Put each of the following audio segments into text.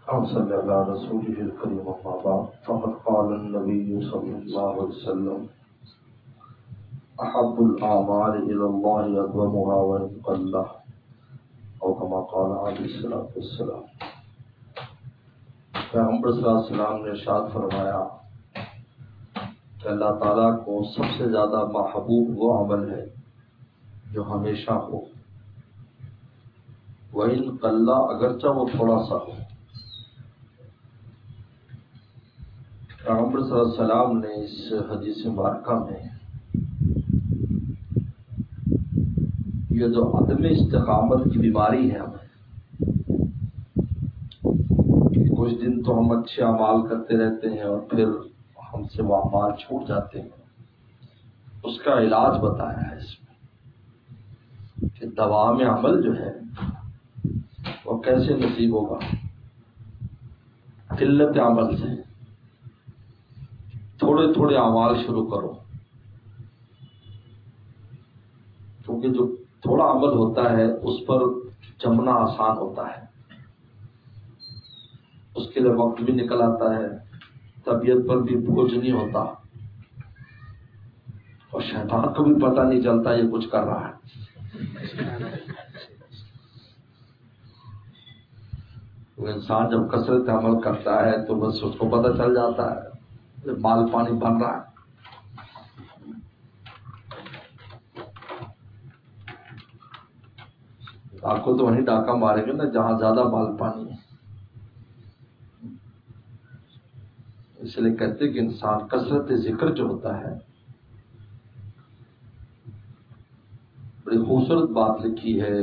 صلی اللہ رسول الکریم اما بعد فقد قال النبی صلی اللہ علیہ وسلم احب الاعمال الى اللہ ادومها وان قل او کما قال علیہ الصلوۃ والسلام۔ پیغمبر صلی اللہ علیہ وسلم نے ارشاد فرمایا کہ اللہ تعالیٰ کو سب سے زیادہ محبوب وہ عمل ہے جو ہمیشہ ہو، وَإِن قَلَّ اگرچہ وہ تھوڑا سا ہو۔ پیغمبر صلی اللہ علیہ وسلم نے اس حدیث مبارکہ میں یہ جو عدم استقامت کی بیماری ہے ہمیں، کچھ دن تو ہم اچھے اعمال کرتے رہتے ہیں اور پھر ہم سے وہ اعمال چھوٹ جاتے ہیں، اس کا علاج بتایا ہے اس میں کہ دوام عمل جو ہے وہ کیسے نصیب ہوگا۔ قلت عمل سے تھوڑے تھوڑے اعمال شروع کرو، کیونکہ جو تھوڑا عمل ہوتا ہے اس پر جمنا آسان ہوتا ہے، اس کے لیے وقت بھی نکل آتا ہے، طبیعت پر بھی بوجھ نہیں ہوتا اور شیطان کو بھی پتہ نہیں چلتا یہ کچھ کر رہا ہے۔ وہ انسان جب کثرت عمل کرتا ہے تو بس اس کو پتہ چل جاتا ہے مال پانی بن رہا ہے۔ آپ کو تو وہیں ڈاکہ مارے گا نا جہاں زیادہ مال پانی ہے۔ اس لیے کہتے کہ انسان کثرت ذکر جو ہوتا ہے، بڑی خوبصورت بات لکھی ہے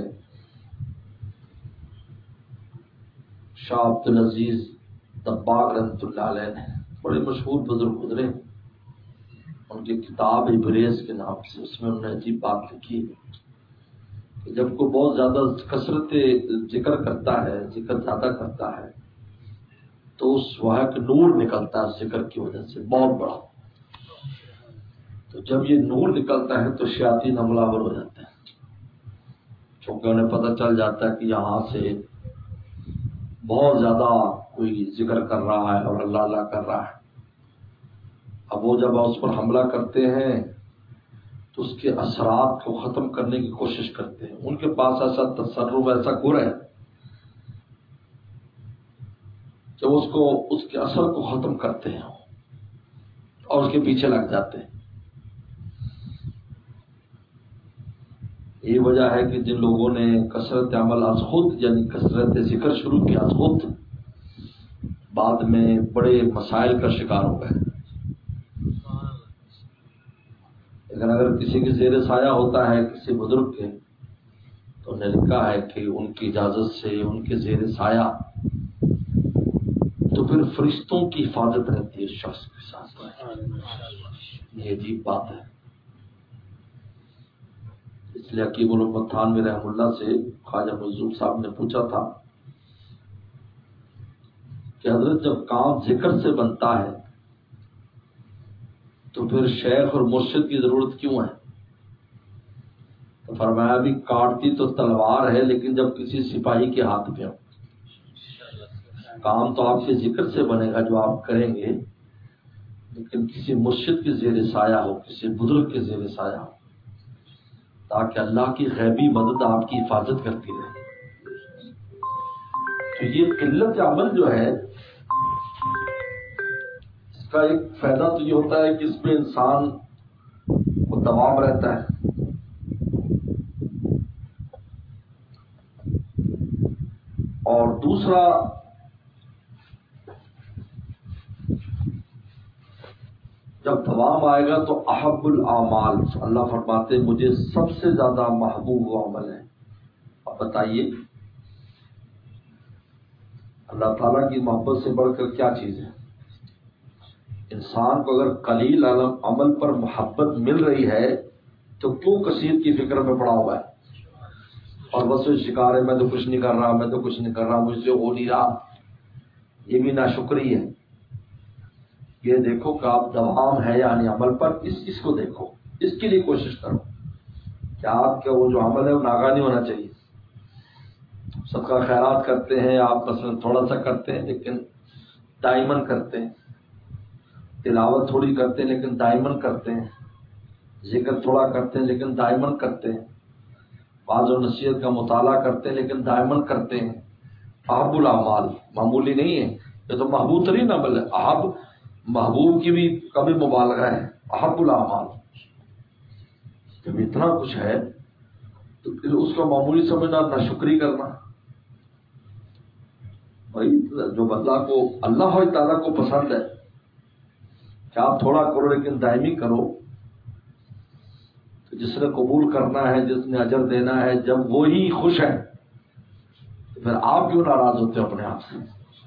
شاہ عبد العزیز دباغ رحمۃ اللہ علیہ نے، بڑے مشہور بزرگ گزرے، ان کی کتاب ابریز کے نام سے، اس میں انہوں نے عجیب بات لکھی ہے کہ جب کوئی بہت زیادہ کثرت ذکر کرتا ہے، ذکر زیادہ کرتا ہے تو اس وہاں کا نور نکلتا ہے ذکر کی وجہ سے بہت بڑا، تو جب یہ نور نکلتا ہے تو شیاطین حملہ آور ہو جاتے ہیں، چونکہ انہیں پتہ چل جاتا ہے کہ یہاں سے بہت زیادہ کوئی ذکر کر رہا ہے اور اللہ اللہ کر رہا ہے۔ اب وہ جب اس پر حملہ کرتے ہیں تو اس کے اثرات کو ختم کرنے کی کوشش کرتے ہیں، ان کے پاس ایسا تصرف، ایسا گر ہے جب اس کے اثر کو ختم کرتے ہیں اور اس کے پیچھے لگ جاتے ہیں۔ یہ وجہ ہے کہ جن لوگوں نے کثرت عمل از خود یعنی کثرت ذکر شروع کیا از خود، بعد میں بڑے مسائل کا شکار ہو گئے۔ لیکن اگر کسی کے زیر سایہ ہوتا ہے کسی بزرگ کے، تو انہوں نے لکھا ہے کہ ان کی اجازت سے ان کے زیر سایہ تو پھر فرشتوں کی حفاظت رہتی ہے اس شخص کے ساتھ۔ یہ عجیب بات ہے۔ اس لیے حکیم الامت تھانوی رحمہ اللہ سے خواجہ مظلوم صاحب نے پوچھا تھا کہ حضرت جب کام ذکر سے بنتا ہے تو پھر شیخ اور مرشد کی ضرورت کیوں ہے؟ تو فرمایا بھی کاٹتی تو تلوار ہے لیکن جب کسی سپاہی کے ہاتھ پہ ہو، کام تو آپ کے ذکر سے بنے گا جو آپ کریں گے، لیکن کسی مرشد کے زیر سایہ ہو، کسی بزرگ کے زیر سایہ ہو، تاکہ اللہ کی غیبی مدد آپ کی حفاظت کرتی رہے۔ تو یہ قلت عمل جو ہے اس کا ایک فائدہ تو یہ ہوتا ہے کہ اس میں انسان کو دوام رہتا ہے، اور دوسرا جب دوام آئے گا تو احب الاعمال، اللہ فرماتے مجھے سب سے زیادہ محبوب وہ عمل ہے۔ اب بتائیے اللہ تعالیٰ کی محبت سے بڑھ کر کیا چیز ہے؟ انسان کو اگر قلیل عمل پر محبت مل رہی ہے تو کیوں کثیر کی فکر میں پڑا ہوا ہے اور بس شکار ہے میں تو کچھ نہیں کر رہا، میں تو کچھ نہیں کر رہا، مجھ سے ہو نہیں رہا۔ یہ بھی ناشکری ہے۔ یہ دیکھو کہ آپ دوام ہے یعنی عمل پر، اس کو دیکھو، اس کے لیے کوشش کرو کہ آپ کا وہ جو عمل ہے وہ ناکام نہیں ہونا چاہیے۔ صدقہ خیرات کرتے ہیں آپ مثلا تھوڑا سا کرتے ہیں لیکن دائمن کرتے ہیں، تلاوت تھوڑی کرتے ہیں لیکن دائمن کرتے ہیں، ذکر تھوڑا کرتے ہیں لیکن دائمن کرتے ہیں، واعظ و نصیحت کا مطالعہ کرتے ہیں لیکن دائمن کرتے ہیں، احب الاعمال معمولی نہیں ہے، یہ تو محبوب ترین عمل ہے، احب محبوب کی بھی کبھی مبالغہ ہے، احب الاعمال جب اتنا کچھ ہے تو پھر اس کو معمولی سمجھنا، ناشکری کرنا. بھائی جو اللہ کو اللہ تعالیٰ کو پسند ہے کہ آپ تھوڑا کرو لیکن دائمی کرو، تو جس نے قبول کرنا ہے، جس نے اجر دینا ہے، جب وہی خوش ہے تو پھر آپ کیوں ناراض ہوتے ہو اپنے آپ سے؟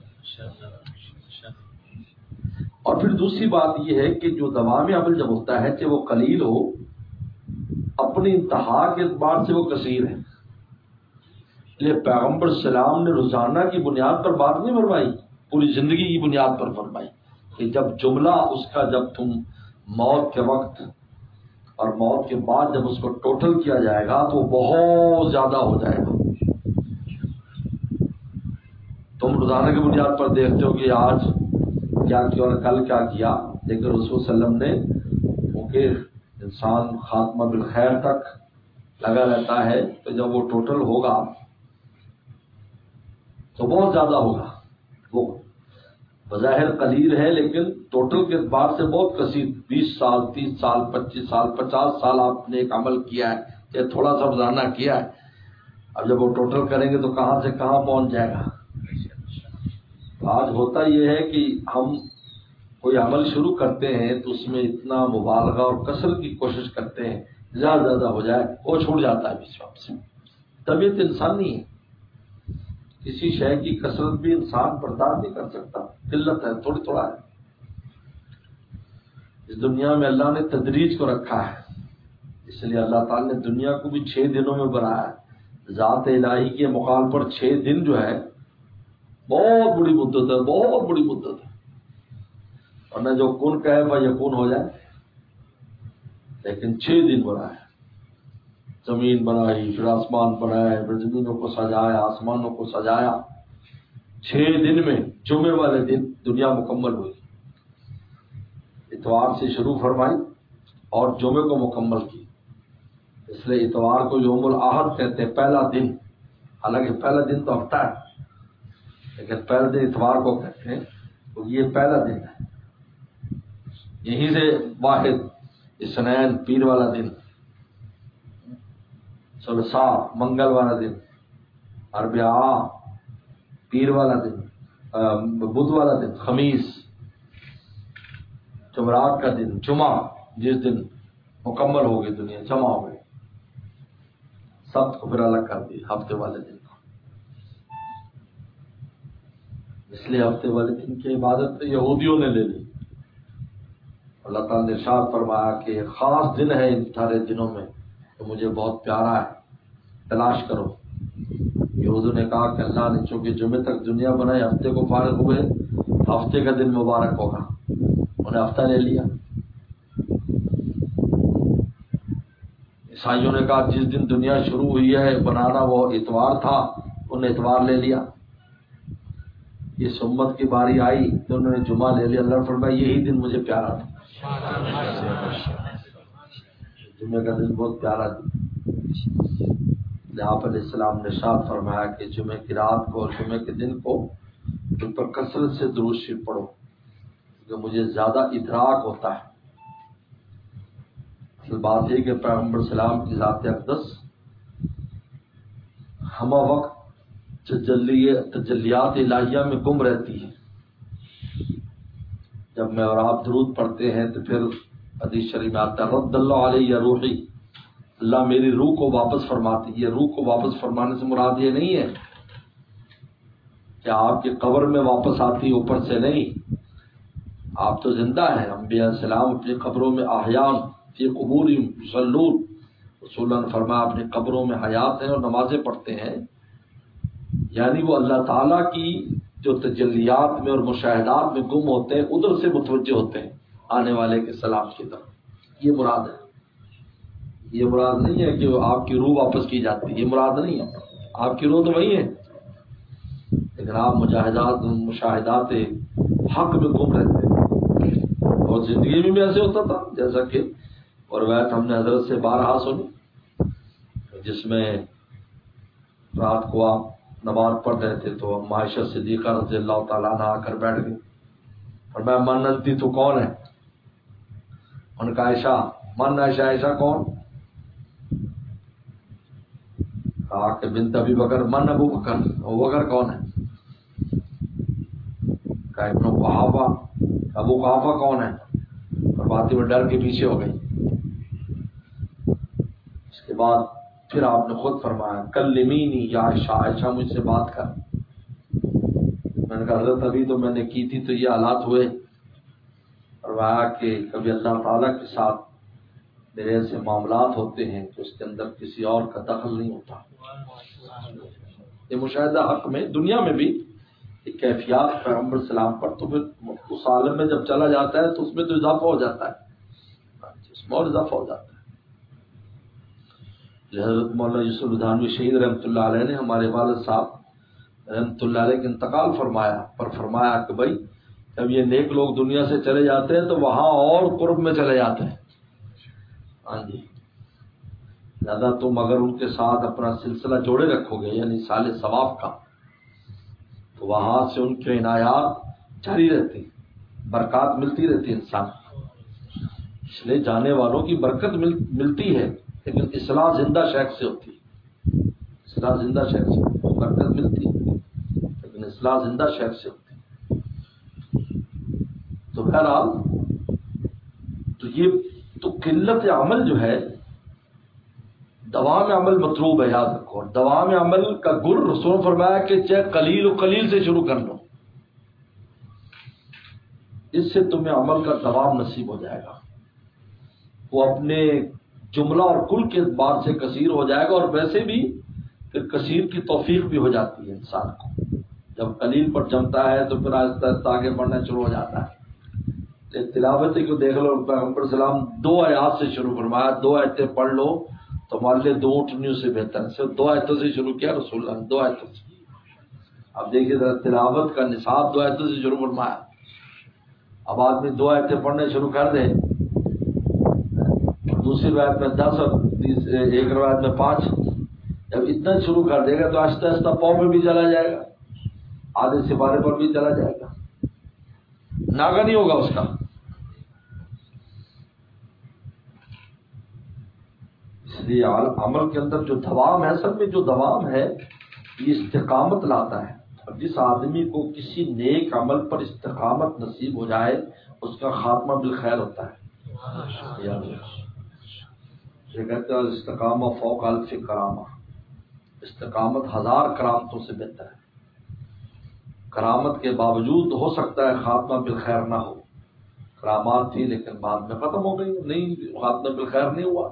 اور پھر دوسری بات یہ ہے کہ جو دوام عمل جب ہوتا ہے کہ وہ قلیل ہو، اپنی انتہا کے اعتبار سے وہ کثیر ہے. اس لیے پیغمبر السلام نے روزانہ کی بنیاد پر بات نہیں فرمائی، پوری زندگی کی بنیاد پر فرمائی کہ جب جملہ اس کا جب تم موت کے وقت اور موت کے بعد جب اس کو ٹوٹل کیا جائے گا تو بہت زیادہ ہو جائے گا. تم روزانہ کی بنیاد پر دیکھتے ہو کہ آج کیا کیا اور کل کیا کیا، لیکن رسول صلی اللہ علیہ وسلم نے کیونکہ انسان خاتمہ بالخیر تک لگا رہتا ہے، تو جب وہ ٹوٹل ہوگا تو بہت زیادہ ہوگا. وہ بظاہر قلیل ہے لیکن ٹوٹل کے اعتبار سے بہت کثیر، 20 سال 30 سال 25 سال 50 سال آپ نے ایک عمل کیا ہے یا تھوڑا سا روزانہ کیا ہے. اب جب وہ ٹوٹل کریں گے تو کہاں سے کہاں پہنچ جائے گا. آج ہوتا یہ ہے کہ ہم کوئی عمل شروع کرتے ہیں تو اس میں اتنا مبالغہ اور کثرت کی کوشش کرتے ہیں زیادہ ہو جائے، وہ چھوٹ جاتا ہے بیچ وقت سے. طبیعت انسان نہیں ہے، کسی شے کی کثرت بھی انسان برداشت نہیں کر سکتا، قلت ہے، تھوڑی تھوڑا ہے. اس دنیا میں اللہ نے تدریج کو رکھا ہے، اس لیے اللہ تعالی نے دنیا کو بھی 6 دنوں میں بنایا ہے. ذات الہی کے مقام پر 6 دن جو ہے بہت بڑی مدت ہے، بہت بڑی مدت ہے. ورنہ جو کن کہے وہ یکون ہو جائے، لیکن 6 دن بنا ہے. زمین بنائی، پھر آسمان بنائے، پھر زمینوں کو سجایا، آسمانوں کو سجایا. 6 دن میں جمعے والے دن دنیا مکمل ہوئی. اتوار سے شروع فرمائی اور جمعے کو مکمل کی. اس لیے اتوار کو یوم الاحد کہتے ہیں، پہلا دن. حالانکہ پہلا دن تو ہفتہ ہے لیکن پہلا دن اتوار کو کہتے ہیں، تو یہ پہلا دن ہے. یہیں سے واحد اثنین پیر والا دن، ثلاثاء منگل والا دن، اربعاء پیر والا دن، بدھ والا دن، خمیس جمعرات کا دن، جمعہ جس دن مکمل ہو گئی دنیا، جمع ہو گئی. سبت کو پھر الگ کر دی ہفتے والے دن کو. اس لیے ہفتے والے دن کی عبادت یہودیوں نے لے لی. اللہ تعالیٰ نے ارشاد فرمایا کہ ایک خاص دن ہے ان سارے دنوں میں تو مجھے بہت پیارا ہے، تلاش کرو. یہودیوں نے کہا کہ اللہ نے چونکہ جمعے تک دنیا بنائی، ہفتے کو فارغ ہوئے، ہفتے کا دن مبارک ہوگا. انہوں نے ہفتہ لے لیا. عیسائیوں نے کہا جس دن دنیا شروع ہوئی ہے بنانا وہ اتوار تھا، انہوں نے اتوار لے لیا. اس امت کی باری آئی تو انہوں نے جمعہ لے لیا. اللہ نے فرمایا یہی دن مجھے پیارا تھا. جمعے کا دن بہت پیارا دن. آپ علیہ السلام نے ارشاد فرمایا کہ جمعے کی رات کو اور جمعے کے دن کو ان پر کثرت سے درود شریف پڑھو کیونکہ مجھے زیادہ ادراک ہوتا ہے. اصل بات یہ کہ پیغمبر السلام کی ذات اقدس ہمہ وقت تجلیات الہیہ میں گم رہتی ہے. جب میں اور آپ درود پڑھتے ہیں تو پھر حدیث شریف میں آتا ہے رد اللہ علیہ روحی، اللہ میری روح کو واپس فرماتی. یہ روح کو واپس فرمانے سے مراد یہ نہیں ہے کہ آپ کی قبر میں واپس آتی اوپر سے نہیں. آپ تو زندہ ہیں. انبیاء السلام اپنی قبروں میں احیان فی قبورہم یصلون، رسول اللہ نے فرمایا اپنی قبروں میں حیات ہیں اور نمازیں پڑھتے ہیں. یعنی وہ اللہ تعالیٰ کی جو تجلیات میں اور مشاہدات میں گم ہوتے ہیں ادھر سے متوجہ ہوتے ہیں آنے والے کے سلام کی طرف. یہ مراد ہے. یہ مراد نہیں ہے کہ آپ کی روح واپس کی جاتی ہے، یہ مراد نہیں ہے. آپ کی روح تو وہی ہے لیکن آپ مشاہدات حق میں گم رہتے ہیں. اور زندگی میں بھی ایسے ہوتا تھا جیسا کہ روایت ہم نے حضرت سے بارہا سنی، جس میں رات کو آپ نماز پڑھ رہے تھے تو عائشہ صدیقہ رضی اللہ تعالیٰ عنہ آ کر بیٹھ گئی. فرمایا من انتی، تو کون ہے؟ ان کا عائشہ. من عائشہ، عائشہ کون؟ کہا کہ بنت ابی بکر. من ابو بکر. ابو بکر کون ہے؟ کہا ابن قحافہ. ابو قحافہ کون ہے؟ فرماتی میں ڈر کے پیچھے ہو گئی. اس کے بعد پھر آپ نے خود فرمایا کلمینی یا عائشہ، عائشہ مجھ سے بات کر. میں نے کہا حضرت ابھی تو میں نے کی تھی تو یہ حالات ہوئے. فرمایا کہ کبھی اللہ تعالیٰ کے ساتھ میرے ایسے معاملات ہوتے ہیں کہ اس کے اندر کسی اور کا دخل نہیں ہوتا. یہ مشاہدہ حق میں دنیا میں بھی ایک کیفیات پیغمبر سلام پر، تو پھر اس عالم میں جب چلا جاتا ہے تو اس میں تو اضافہ ہو جاتا ہے، اس میں اور اضافہ ہو جاتا ہے. حضرت مولانا یوسف الدھانوی شہید رحمۃ اللہ علیہ نے ہمارے والد صاحب رحمۃ اللہ علیہ کے انتقال فرمایا کہ بھائی جب یہ نیک لوگ دنیا سے چلے جاتے ہیں تو وہاں اور قرب میں چلے جاتے ہیں. ہاں جی، زیادہ تم اگر ان کے ساتھ اپنا سلسلہ جوڑے رکھو گے یعنی سال ثواب کا، تو وہاں سے ان کے عنایات جاری رہتی، برکات ملتی رہتی انسان. اس لیے جانے والوں کی برکت ملتی ہے، لیکن اصلاح زندہ شیخ سے ہوتی ہے. اصلاح زندہ شیخ سے برکت ملتی ہے، لیکن اصلاح زندہ شیخ سے ہوتی ہے. تو بہرحال تو یہ تو قلت عمل جو ہے، دوام عمل مطلوب ہے. یاد رکھو، دوام عمل کا گر رسول فرمایا کہ چاہے قلیل و قلیل سے شروع کر لو، اس سے تمہیں عمل کا دوام نصیب ہو جائے گا. وہ اپنے جملہ اور کل کے اعتبار سے کثیر ہو جائے گا، اور ویسے بھی پھر کثیر کی توفیق بھی ہو جاتی ہے انسان کو. جب قلیل پر جمتا ہے تو پھر آہستہ آہستہ آگے بڑھنا شروع ہو جاتا ہے. تلاوت کو دیکھ لو، پیغمبر سلام 2 آیات سے شروع فرمایا، 2 آیتیں پڑھ لو تو ہمارے لیے 2 اونٹنیوں سے بہتر ہے. صرف 2 آیتوں سے شروع کیا رسول اللہ نے، 2 آیتوں سے. اب دیکھیے ذرا تلاوت کا نصاب 2 آیتوں سے شروع فرمایا. اب آدمی 2 آیتیں پڑھنے شروع کر دے، دوسری روایت میں 10 اور ایک روایت میں 5، جب اتنا شروع کر دے گا تو آہستہ آہستہ پاؤں میں بھی چلا جائے گا، آدھے سپارے پر بھی چلا جائے گا، ناگا نہیں ہوگا اس کا. اس لیے عمل کے اندر جو دوام ہے، اصل میں جو دوام ہے یہ استقامت لاتا ہے. اور جس آدمی کو کسی نیک عمل پر استقامت نصیب ہو جائے اس کا خاتمہ بالخیر ہوتا ہے. یہ کہتے ہیں استقامہ فوق الف کرامہ، استقامت 1000 کرامتوں سے بہتر ہے. کرامت کے باوجود ہو سکتا ہے خاتمہ بالخیر نہ ہو. کرامات تھی لیکن بعد میں ختم ہو گئی، نہیں خاتمہ بالخیر نہیں ہوا.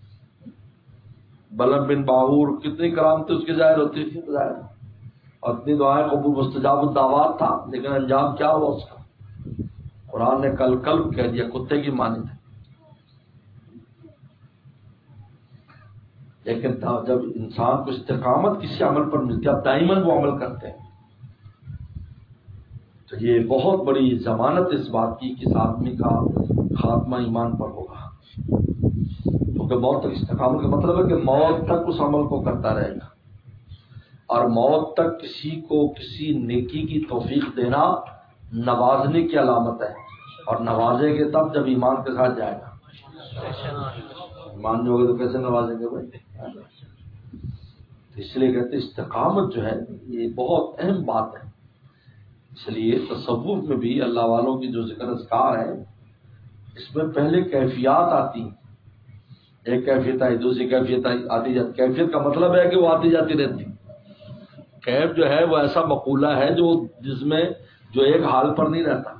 بلب بن باہور کتنی کرامتیں اس کی ظاہر ہوتی تھی، ظاہر اور اتنی دعائیں قبول مستجاب الدعوات تھا، لیکن انجام کیا ہوا اس کا؟ قرآن نے کل کلب کہہ دیا، کتے کی مانند ہے. لیکن جب انسان کو استقامت کسی عمل پر ملتی ہے، اب دائماً وہ عمل کرتے ہیں، تو یہ بہت بڑی ضمانت اس بات کی کہ اس آدمی کا خاتمہ ایمان پر ہوگا. کیونکہ موت تک استقامت کا مطلب ہے کہ موت تک اس عمل کو کرتا رہے گا، اور موت تک کسی کو کسی نیکی کی توفیق دینا نوازنے کی علامت ہے. اور نوازے گے تب جب ایمان کے ساتھ جائے گا. ایمان جو ہوگا تو کیسے نوازیں گے بھائی؟ اس لیے کہتے استقامت جو ہے یہ بہت اہم بات ہے. اس لیے تصوف میں بھی اللہ والوں کی جو ذکر اذکار ہے اس میں پہلے کیفیات آتی ہیں. ایک کیفیت آئی، دوسری کیفیت آئی، آتی جاتی. کیفیت کا مطلب ہے کہ وہ آتی جاتی رہتی. کیف جو ہے وہ ایسا مقولہ ہے جس میں جو ایک حال پر نہیں رہتا.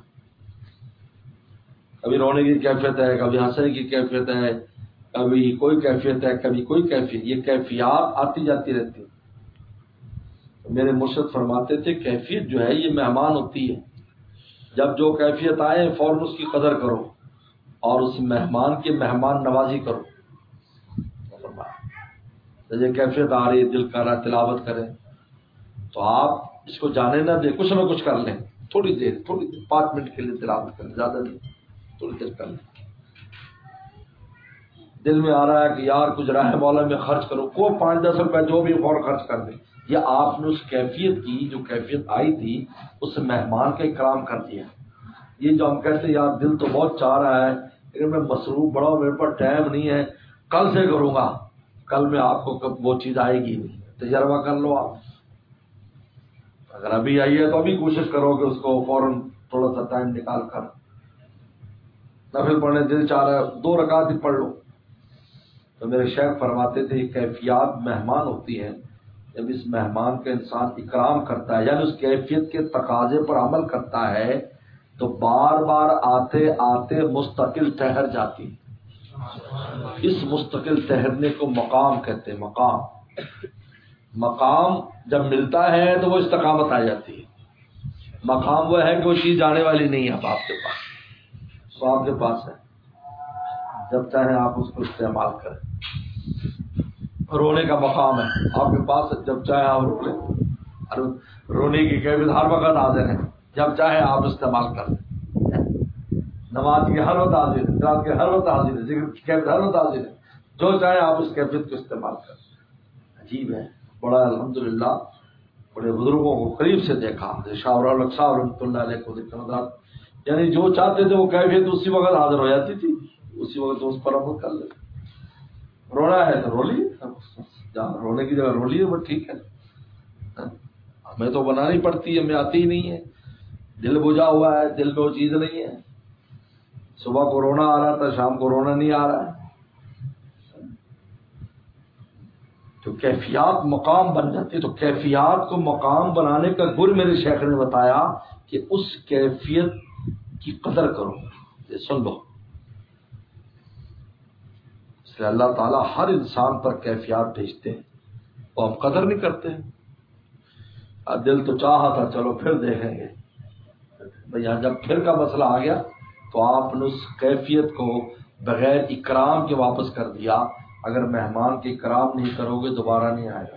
کبھی رونے کی کیفیت ہے، کبھی ہنسنے کی کیفیت ہے، کبھی کوئی کیفیت ہے، کبھی کوئی کیفیت. یہ کیفیات آتی جاتی رہتی. میرے مرشد فرماتے تھے کیفیت جو ہے یہ مہمان ہوتی ہے. جب جو کیفیت آئے فوراً اس کی قدر کرو اور اس مہمان کی مہمان نوازی کرو. یہ کیفیت آ رہی ہے، دل کر رہا تلاوت کریں، تو آپ اس کو جانے نہ دے، کچھ نہ کچھ کر لیں، تھوڑی دیر 5 منٹ کے لیے تلاوت کریں، زیادہ نہیں، تھوڑی دیر کر لیں۔ دل میں آ رہا ہے کہ یار کچھ راہ مولا میں خرچ کرو، کو 5-10 روپے جو بھی فوراً خرچ کر دیں۔ یہ آپ نے اس کیفیت کی جو کیفیت آئی تھی، اس مہمان کا اکرام کر دیا۔ یہ جو ہم کہتے ہیں یار دل تو بہت چاہ رہا ہے لیکن میں مصروف بڑا ہوں، میرے پاس ٹائم نہیں ہے، کل سے کروں گا، کل میں آپ کو کب وہ چیز آئے گی نہیں، تجربہ کر لو آپ۔ اگر ابھی آئی ہے تو ابھی کوشش کرو کہ اس کو فوراً تھوڑا سا ٹائم نکال کر نفل پڑھنے دل چاہ رہا ہے 2 رکعت ہی پڑھ لو۔ تو میرے شیخ فرماتے تھے یہ کیفیات مہمان ہوتی ہیں، جب اس مہمان کا انسان اکرام کرتا ہے یعنی اس کیفیت کے تقاضے پر عمل کرتا ہے تو بار بار آتے آتے مستقل ٹھہر جاتی ہے۔ اس مستقل ٹھہرنے کو مقام کہتے ہیں۔ مقام جب ملتا ہے تو وہ استقامت آ جاتی ہے۔ مقام وہ ہے کہ وہ چیز جانے والی نہیں ہے اب آپ کے پاس، وہ آپ کے پاس ہے، جب چاہیں آپ اس کو استعمال کریں۔ رونے کا مقام ہے آپ کے پاس، جب چاہیں آپ رو لیں۔ رونے کی کیفیت ہر وقت حاضر ہے، جب چاہیں آپ استعمال کر لیں۔ نماز کی ہر وقت حاضر ہے، رات کے ہر وقت حاضر ہے، ذکر کی کیفیت ہر وقت حاضر ہے، جو چاہیں آپ اس کیفیت کو استعمال کر لیں۔ عجیب ہے، بڑا الحمدللہ بڑے بزرگوں کو قریب سے دیکھا، شاہ الحق صاحب رحمۃ اللہ علیہ کو دیکھا، یعنی جو چاہتے تھے وہ کیفیت اسی وقت حاضر ہو جاتی تھی، اسی وقت اس پر عمل کر لیتے۔ رونا ہے تو رو لیے، جہاں رونے کی جگہ رو لیے وہ ٹھیک ہے، ہمیں تو بنانی پڑتی ہے، ہمیں آتی ہی نہیں ہے، دل بجھا ہوا ہے، دل میں وہ چیز نہیں ہے۔ صبح کو رونا آ رہا تھا، شام کو رونا نہیں آ رہا ہے۔ تو کیفیات مقام بن جاتی ہے۔ تو کیفیات کو مقام بنانے کا گر میرے شیخ نے بتایا کہ اس کیفیت کی قدر کرو۔ یہ سن لو، اس لیے اللہ تعالیٰ ہر انسان پر کیفیات بھیجتے ہیں، وہ ہم قدر نہیں کرتے ہیں۔ دل تو چاہا تھا، چلو پھر دیکھیں گے بھیا، جب پھر کا مسئلہ آ گیا تو آپ نے اس کیفیت کو بغیر اکرام کے واپس کر دیا۔ اگر مہمان کے اکرام نہیں کرو گے دوبارہ نہیں آئے گا،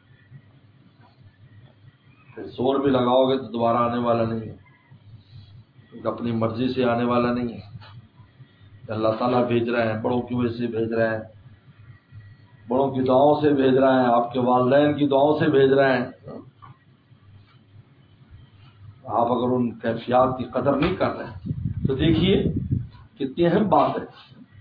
پھر زور بھی لگاؤ گے تو دوبارہ آنے والا نہیں ہے، اپنی مرضی سے آنے والا نہیں ہے۔ اللہ تعالیٰ بھیج رہے ہیں، بڑوں کی وجہ سے بھیج رہے ہیں، بڑوں کی دعاؤں سے بھیج رہے ہیں، آپ کے والدین کی دعاؤں سے بھیج رہے ہیں۔ آپ اگر ان کیفیات کی قدر نہیں کر رہے تو دیکھیے کتنی اہم بات ہے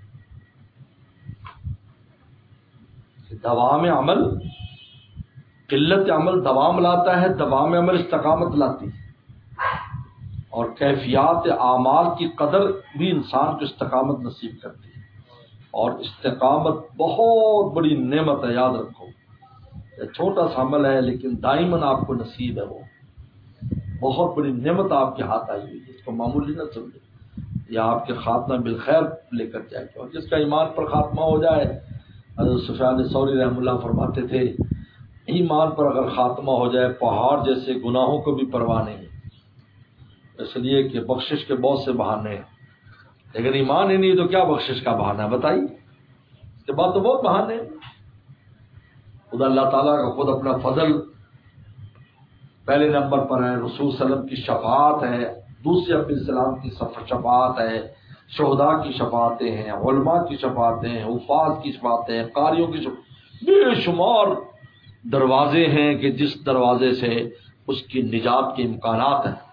کہ دوام عمل، قلت عمل دوام لاتا ہے، دوام عمل استقامت لاتی ہے، اور کیفیات اعمال کی قدر بھی انسان کو استقامت نصیب کرتی ہے۔ اور استقامت بہت بڑی نعمت ہے، یاد رکھو، یہ چھوٹا سا عمل ہے لیکن دائماً آپ کو نصیب ہے، وہ بہت بڑی نعمت آپ کے ہاتھ آئی ہوئی ہے، اس کو معمولی نہ سمجھے، یہ آپ کے خاتمہ بالخیر لے کر جائے گا۔ اور جس کا ایمان پر خاتمہ ہو جائے، حضرت سفیان ثوری رحمۃ اللہ فرماتے تھے ایمان پر اگر خاتمہ ہو جائے پہاڑ جیسے گناہوں کو بھی پرواہ نہیں، اس لیے کہ بخشش کے بہت سے بہانے ہیں، لیکن ایمان ہی نہیں تو کیا بخشش کا بہانہ ہے بتائیے، اس کے بعد تو بہت بہانے ہیں۔ خدا اللہ تعالیٰ کا خود اپنا فضل پہلے نمبر پر ہے، رسول صلی اللہ علیہ وسلم کی شفاعت ہے، دوسرے اپنے اسلام کی شفاعت ہے، شہداء کی شفاعتیں ہیں، علماء کی شفاعتیں ہیں، حفاظ کی شفاعتیں ہیں، قاریوں کی بے شمار دروازے ہیں کہ جس دروازے سے اس کی نجات کے امکانات ہیں،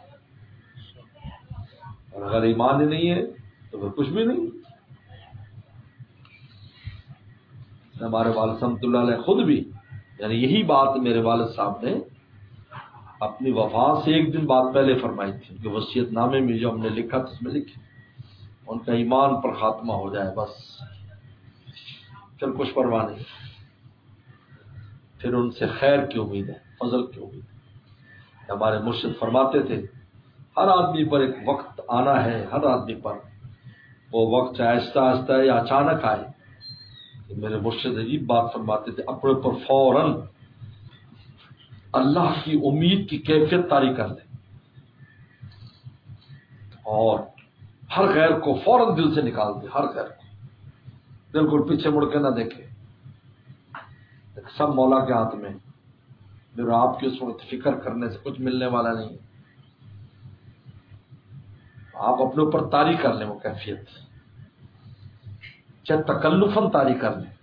اور اگر ایمان ہی نہیں ہے تو پھر کچھ بھی نہیں۔ ہمارے والد رحمۃ اللہ علیہ خود بھی، یعنی یہی بات میرے والد صاحب نے اپنی وفات سے ایک دن بعد پہلے فرمائی تھی کہ وصیت نامے میں جو ہم نے لکھا تھا اس میں لکھی ان کا ایمان پر خاتمہ ہو جائے بس، پھر کچھ پرواہ نہیں، پھر ان سے خیر کی امید ہے، فضل کی امید ہے۔ ہمارے مرشد فرماتے تھے ہر آدمی پر ایک وقت آنا ہے، ہر آدمی پر وہ وقت چاہے آہستہ آہستہ یا اچانک آئے۔ میرے مرشد عجیب بات فرماتے تھے، اپنے پر فوراً اللہ کی امید کی کیفیت طاری کر دیں اور ہر غیر کو فوراً دل سے نکال دیں، ہر غیر کو بالکل پیچھے مڑ کے نہ دیکھے، سب مولا کے ہاتھ میں۔ میرے آپ کی اس وقت فکر کرنے سے کچھ ملنے والا نہیں. آپ اپنے اوپر طاری کر لیں وہ کیفیت، چاہے تکلفاً طاری کر لیں،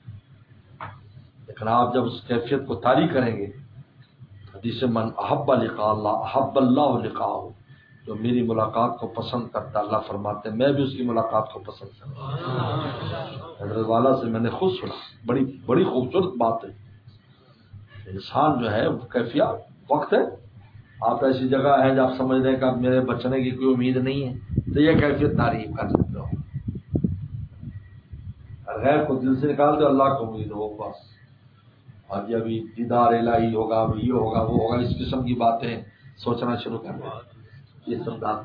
لیکن آپ جب اس کیفیت کو طاری کریں گے، حدیث من احب لقاء اللہ احب اللہ لقاءہ، جو میری ملاقات کو پسند کرتا اللہ فرماتے ہیں میں بھی اس کی ملاقات کو پسند کرتا ہوں. حضرت والا سے میں نے خود سنا، بڑی بڑی خوبصورت بات ہے. انسان جو ہے کیفیت وقت ہے، آپ ایسی جگہ ہے جب آپ سمجھ رہے ہیں کہ اب میرے بچنے کی کوئی امید نہیں ہے، تو یہ کیفیت تعریف کر سکتے ہو. غیر کو دل سے نکال دو، اللہ کو امید ہو بس. اور یہ ابھی دیدار الہی ہوگا، ابھی یہ ہوگا وہ ہوگا، اس قسم کی باتیں سوچنا شروع کر دیں. یہ سب بات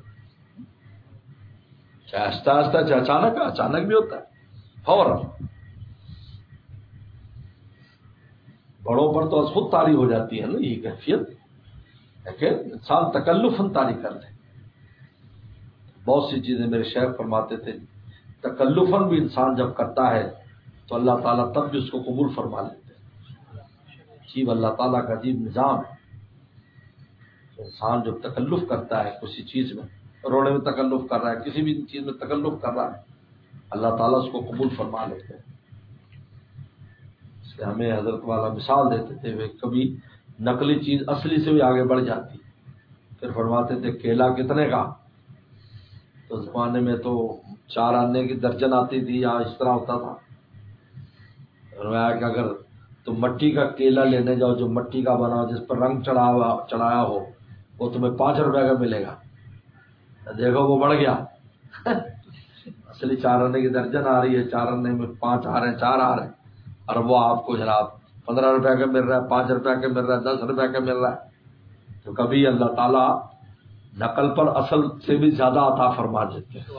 چاہے آہستہ آہستہ چاہے اچانک بھی ہوتا ہے فوراً. بڑوں پر تو خود طاری ہو جاتی ہے نا یہ کیفیت، لیکن انسان تکلفاً طاری کر لے. بہت سی چیزیں میرے شیخ فرماتے تھے، تکلفاً بھی انسان جب کرتا ہے تو اللہ تعالیٰ تب بھی اس کو قبول فرما لیتے ہیں. عجیب اللہ تعالیٰ کا عجیب نظام ہے. انسان جب تکلف کرتا ہے کسی چیز میں، رونے میں تکلف کر رہا ہے، کسی بھی چیز میں تکلف کر رہا ہے، اللہ تعالیٰ اس کو قبول فرما لیتے ہیں. اس لیے ہمیں حضرت والا مثال دیتے تھے، وہ کبھی نقلی چیز اصلی سے بھی آگے بڑھ جاتی. پھر فرماتے تھے کیلا کتنے کا؟ تو زمانے میں تو 4 آنے کی درجن آتی تھی یا اس طرح ہوتا تھا. فرمایا کہ اگر تم مٹی کا کیلا لینے جاؤ جو مٹی کا بنا ہو، جس پر رنگ چڑھایا ہو، وہ تمہیں 5 روپے کا ملے گا. دیکھو وہ بڑھ گیا. اصلی 4 آنے کی درجن آ رہی ہے، 4 آنے میں 5 آ رہے ہیں، 4 آ رہے ہیں، اور وہ آپ کو جناب 15 روپے کا مل رہا ہے، 5 روپے کا مل رہا ہے، 10 روپے کا مل رہا ہے. تو کبھی اللہ تعالیٰ نقل پر اصل سے بھی زیادہ عطا فرما دیتے ہیں.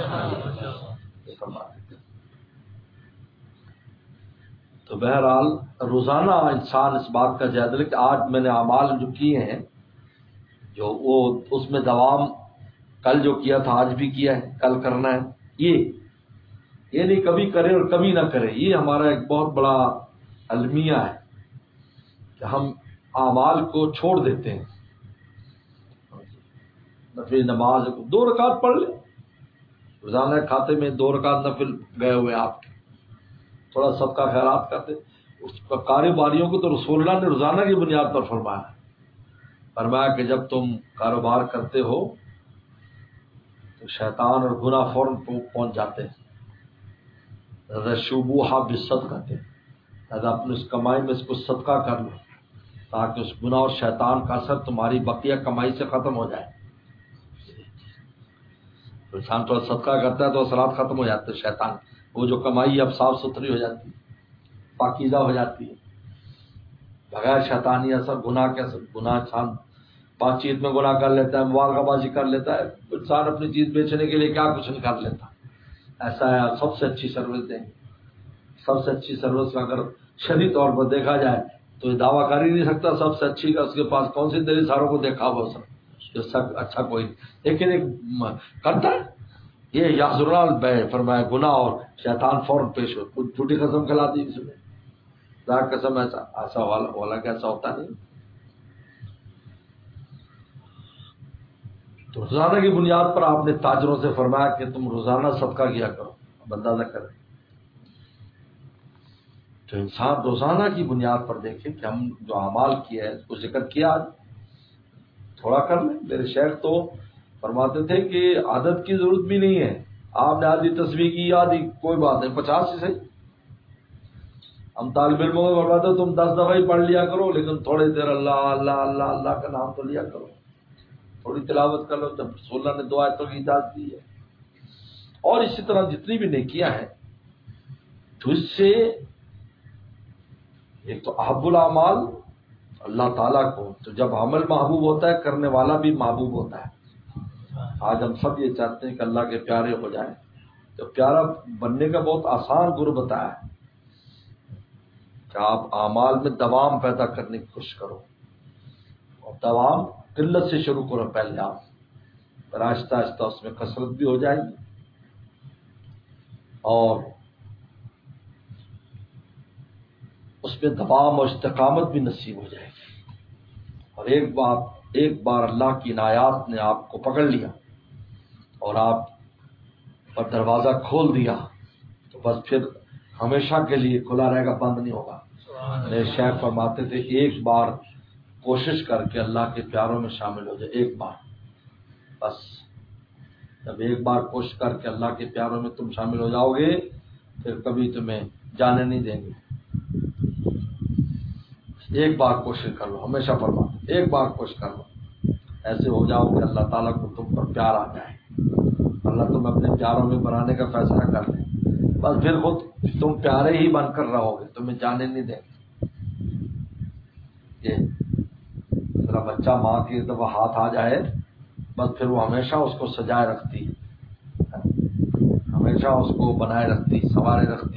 تو بہرحال روزانہ انسان اس بات کا جائزہ لے کہ آج میں نے اعمال جو کیے ہیں، جو وہ اس میں دوام، کل جو کیا تھا آج بھی کیا ہے، کل کرنا ہے. یہ نہیں کبھی کرے اور کبھی نہ کرے. یہ ہمارا ایک بہت بڑا المیہ ہے کہ ہم اعمال کو چھوڑ دیتے ہیں. نفل نماز 2 رکعت پڑھ لیں روزانہ، کھاتے میں 2 رکعت نفل گئے ہوئے آپ کے، تھوڑا صدقہ خیرات کرتے. اس کاروباریوں کو تو رسول اللہ نے روزانہ کی بنیاد پر فرمایا کہ جب تم کاروبار کرتے ہو تو شیطان اور گناہ فوراً پہنچ جاتے ہیں. رشوبوہا بالصدقہ کہتے ہیں، اپنے اس کمائی میں اس کو صدقہ کر لو تاکہ اس گناہ اور شیطان کا اثر تمہاری بقیہ کمائی سے ختم ہو جائے. انسان تھوڑا صدقہ کرتا ہے تو اثرات ختم ہو جاتے ہیں شیطان. وہ جو کمائی اب صاف ستھری ہو جاتی ہے، پاکیزہ ہو جاتی ہے، بغیر شیطانی اثر. گناہ کے اثر، گناہ انسان 5 چیز میں گناہ کر لیتا ہے، مبالغہ بازی کر لیتا ہے، انسان اپنی چیز بیچنے کے لیے کیا کچھ نہیں کر لیتا. ایسا ہے. سب سے اچھی سروس دیں، سب سے اچھی سروس اگر شدید طور پر دیکھا جائے تو یہ دعویٰ کر ہی نہیں سکتا سب سے اچھی کا. اس کے پاس کون سی دلیل ساروں کو دیکھا ہوا سب جو سب اچھا کوئی نہیں. لیکن ایک کرتا ہے یہ یحضرنا البیع، فرمایا گناہ اور شیطان فوراً پیش ہو. کچھ جھوٹی قسم کھلا دی اس نے، ذات قسم ایسا والا کیسا ہوتا نہیں. تو روزانہ کی بنیاد پر آپ نے تاجروں سے فرمایا کہ تم روزانہ صدقہ کیا کرو. بندہ نہ کرے تو انسان روزانہ کی بنیاد پر دیکھے کہ ہم جو اعمال کیا ہے اس کو ذکر کیا، آج تھوڑا کر لیں. میرے شیخ تو فرماتے تھے کہ عادت کی ضرورت بھی نہیں ہے. آپ نے آدھی تسبیح کی، آدھی کوئی بات نہیں، 50 سے صحیح. ہم طالب علموں کو فرماتے تم 10 دفعہ ہی پڑھ لیا کرو، لیکن تھوڑی دیر اللہ اللہ اللہ اللہ کا نام تو لیا کرو، تھوڑی تلاوت کر لو. جب رسول اللہ نے 2 آیتوں کی اجازت دی ہے. اور اسی طرح جتنی بھی نیکیاں ہیں تو اس سے ایک تو احب الاعمال اللہ تعالیٰ کو، تو جب عمل محبوب ہوتا ہے کرنے والا بھی محبوب ہوتا ہے. آج ہم سب یہ چاہتے ہیں کہ اللہ کے پیارے ہو جائیں. تو پیارا بننے کا بہت آسان گرو بتایا ہے کہ آپ اعمال میں دوام پیدا کرنے کی کوشش کرو، اور دوام قلت سے شروع کرو. پہلے آپ آہستہ آہستہ اس میں کثرت بھی ہو جائے گی، اور اس میں دوام و استقامت بھی نصیب ہو جائے گی. اور ایک بار اللہ کی عنایات نے آپ کو پکڑ لیا اور آپ پر دروازہ کھول دیا تو بس پھر ہمیشہ کے لیے کھلا رہے گا، بند نہیں ہوگا. میرے شیخ فرماتے تھے ایک بار کوشش کر کے اللہ کے پیاروں میں شامل ہو جائے، ایک بار بس. جب ایک بار کوشش کر کے اللہ کے پیاروں میں تم شامل ہو جاؤ گے پھر کبھی تمہیں جانے نہیں دیں گے. ایک بار کوشش کر لو، ہمیشہ فرماتے ایک بار کوشش کر لو، ایسے ہو جاؤ کہ اللہ تعالیٰ کو تم پر پیار آ جائے، اللہ تم اپنے پیاروں میں بنانے کا فیصلہ کر لے، بس پھر خود تم پیارے ہی بن کر رہو گے، تمہیں جانے نہیں دیں گے. یہ میرا بچہ ماں کی طرف ہاتھ آ جائے بس پھر وہ ہمیشہ اس کو سجائے رکھتی، ہمیشہ اس کو بنائے رکھتی، سنوارے رکھتی.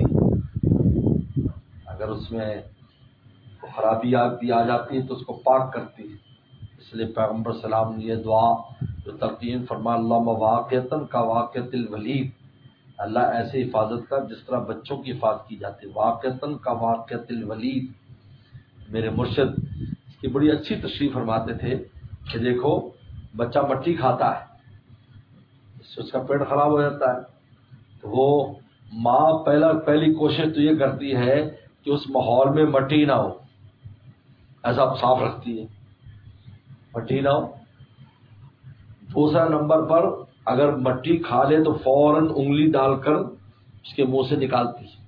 اگر اس میں خرابی آ جاتی ہے تو اس کو پاک کرتی. اس لیے پیغمبر سلام نے یہ دعا جو تلقین فرما اللہم واقعتاً کا واقعۃ الولید، اللہ ایسے حفاظت کر جس طرح بچوں کی حفاظت کی جاتی ہے، واقعتاً کا واقعۃ الولید. میرے مرشد اس کی بڑی اچھی تشریح فرماتے تھے کہ دیکھو بچہ مٹی کھاتا ہے، اس سے اس کا پیٹ خراب ہو جاتا ہے، تو وہ ماں پہلی کوشش تو یہ کرتی ہے کہ اس ماحول میں مٹی نہ ہو، ایسا صاف رکھتی ہے، مٹی نہ ہو. دوسرا نمبر پر اگر مٹی کھا لے تو فوراً انگلی ڈال کر اس کے منہ سے نکالتی ہے.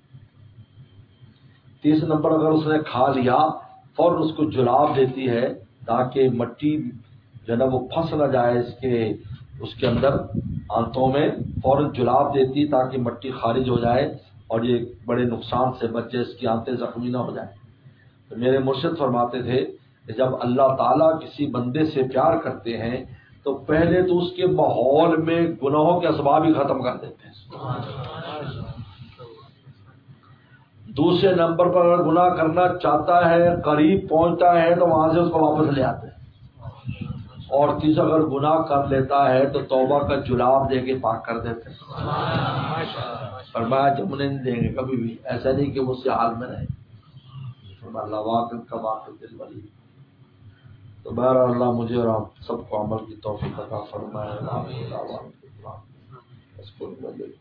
تیسرا نمبر اگر اس نے کھا لیا فوراً اس کو جلاب دیتی ہے تاکہ مٹی جو ہے نا وہ پھنس نہ جائے اس کے اندر آنتوں میں، فوراً جلاب دیتی تاکہ مٹی خارج ہو جائے اور یہ بڑے نقصان سے بچے اس کی آنتیں زخمی نہ ہو جائیں. تو میرے مرشد فرماتے تھے کہ جب اللہ تعالیٰ کسی بندے سے پیار کرتے ہیں تو پہلے تو اس کے ماحول میں گناہوں کے اسباب ہی ختم کر دیتے ہیں. دوسرے نمبر پر اگر گناہ کرنا چاہتا ہے، قریب پہنچتا ہے تو وہاں سے اس کو واپس لے آتے ہیں. اور تیسرا اگر گناہ کر لیتا ہے تو توبہ کا جلاب دے کے پاک کر دیتے ہیں. فرمایا جمنے نہیں دیں گے کبھی بھی، ایسا نہیں کہ مجھ سے حال میں رہے. اللہ واقع کا واقع دل ولی. تو بہرحال اللہ مجھے اور آپ سب کو عمل کی توفیق عطا فرمائے.